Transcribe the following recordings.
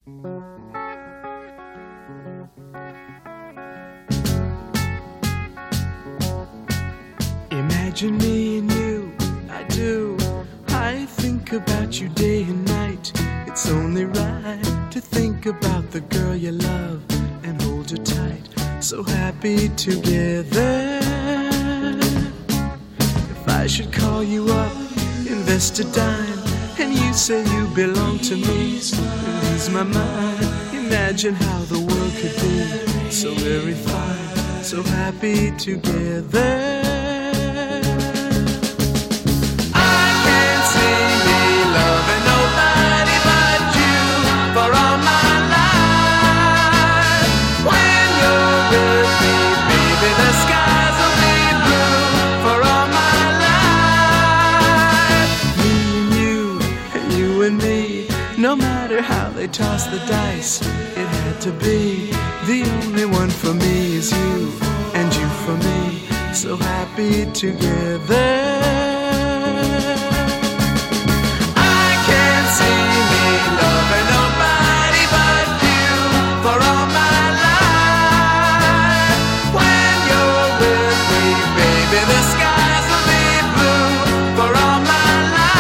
Imagine me and you, I do. I think about you day and night. It's only right to think about the girl you love and hold her tight. So happy together. If I should call you up, invest a dime, and you say you belong to me, lose my mind. Imagine how the world could be so very fine, so happy together. No matter how they toss the dice, it had to be. The only one for me is you, and you for me, so happy together. I can't see me loving nobody but you for all my life. When you're with me, baby, the skies will be blue for all my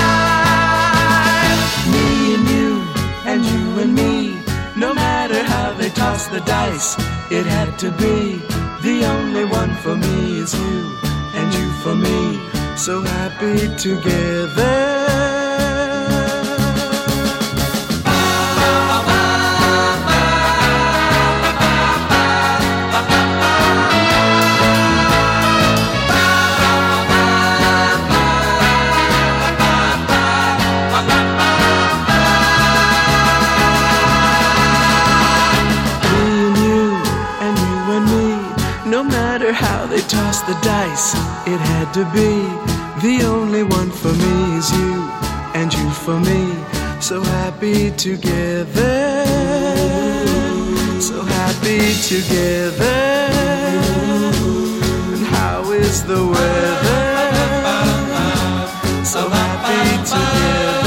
life. Me and you, and you and me, no matter how they toss the dice, it had to be. The only one for me is you, and you for me, so happy together. No matter how they toss the dice, it had to be. The only one for me is you, and you for me, so happy together. So happy together. And how is the weather? So happy together.